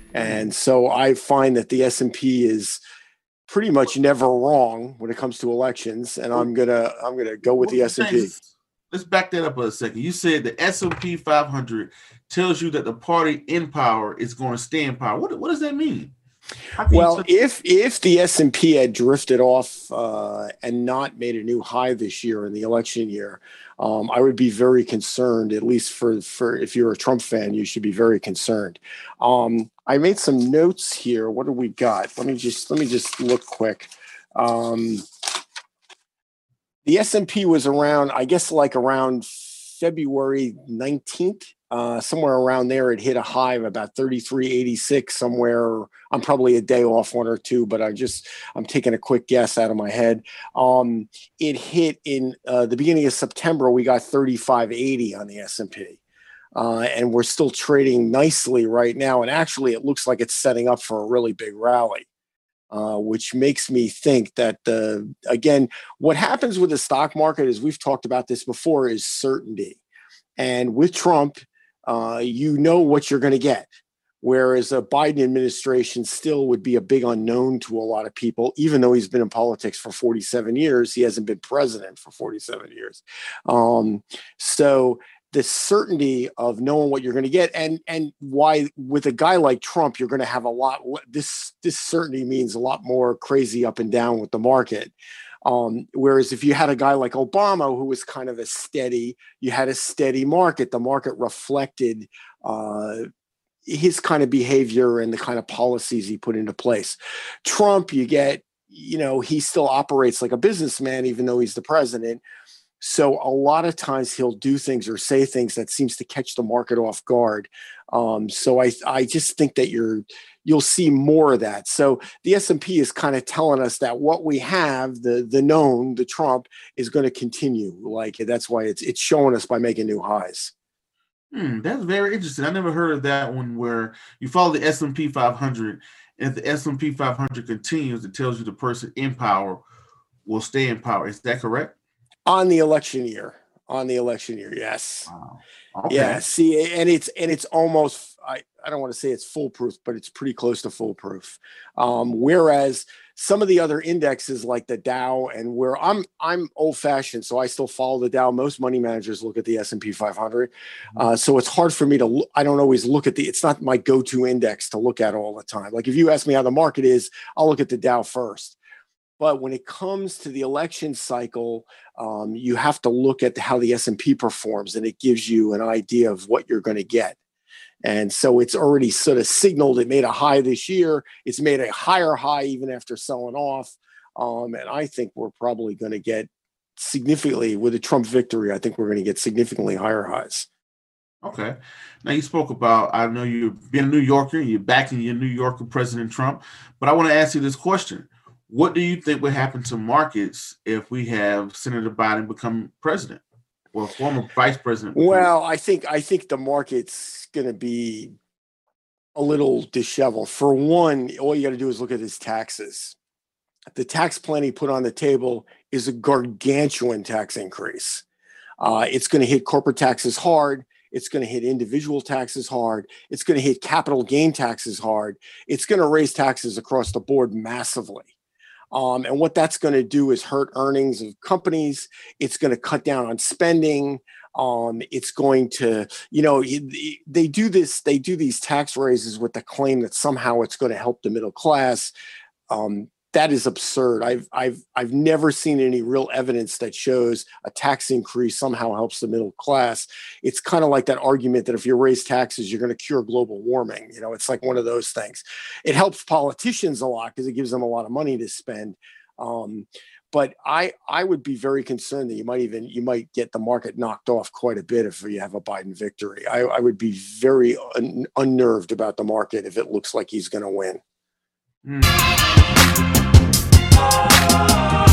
And so I find that the S&P is pretty much never wrong when it comes to elections, and I'm gonna go with the S&P. Let's back that up a second. You said the S&P 500 tells you that the party in power is going to stay in power. What does that mean? Well, if the S&P had drifted off and not made a new high this year in the election year, I would be very concerned. At least for if you're a Trump fan, you should be very concerned. I made some notes here. What do we got? Let me just look quick. The S&P was around, I guess, like around February 19th. Somewhere around there, it hit a high of about 33.86 somewhere. I'm probably a day off, one or two, but I'm taking a quick guess out of my head. It hit in the beginning of September. We got 35.80 on the S&P, and we're still trading nicely right now. And actually, it looks like it's setting up for a really big rally, which makes me think that again, what happens with the stock market, as we've talked about this before, is certainty. And with Trump, you know what you're going to get. Whereas a Biden administration still would be a big unknown to a lot of people, even though he's been in politics for 47 years. He hasn't been president for 47 years. So the certainty of knowing what you're going to get, and why with a guy like Trump, you're going to have a lot. This certainty means a lot more crazy up and down with the market. Whereas if you had a guy like Obama, who was kind of you had a steady market. The market reflected his kind of behavior and the kind of policies he put into place. Trump, you get, he still operates like a businessman, even though he's the president. So a lot of times he'll do things or say things that seems to catch the market off guard. So I just think that you'll see more of that. So the S&P is kind of telling us that what we have, the known, the Trump, is going to continue. Like, that's why it's showing us by making new highs. That's very interesting. I never heard of that one, where you follow the S&P 500, and if the S&P 500 continues, it tells you the person in power will stay in power. Is that correct? On the election year, yes. Wow. Okay. Yeah. See, and it's almost, I don't want to say it's foolproof, but it's pretty close to foolproof. Whereas some of the other indexes like the Dow, and where I'm old fashioned, so I still follow the Dow. Most money managers look at the S&P 500. So it's hard for me I don't always look at it's not my go-to index to look at all the time. Like if you ask me how the market is, I'll look at the Dow first. But when it comes to the election cycle, you have to look at how the S&P performs, and it gives you an idea of what you're going to get. And so it's already sort of signaled it made a high this year. It's made a higher high even after selling off. And I think we're probably going to get significantly, with a Trump victory, I think we're going to get significantly higher highs. Okay. Now you spoke about, I know you're being a New Yorker, you're backing your New Yorker President Trump, but I want to ask you this question. What do you think would happen to markets if we have Senator Biden become president or former vice president? Well, I think the market's going to be a little disheveled. For one, all you got to do is look at his taxes. The tax plan he put on the table is a gargantuan tax increase. It's going to hit corporate taxes hard. It's going to hit individual taxes hard. It's going to hit capital gain taxes hard. It's going to raise taxes across the board massively. And what that's going to do is hurt earnings of companies. It's going to cut down on spending. It's going to, they do these tax raises with the claim that somehow it's going to help the middle class. That is absurd. I've never seen any real evidence that shows a tax increase somehow helps the middle class. It's kind of like that argument that if you raise taxes, you're going to cure global warming. It's like one of those things. It helps politicians a lot because it gives them a lot of money to spend. But I would be very concerned that you might get the market knocked off quite a bit if you have a Biden victory. I would be very unnerved about the market if it looks like he's going to win.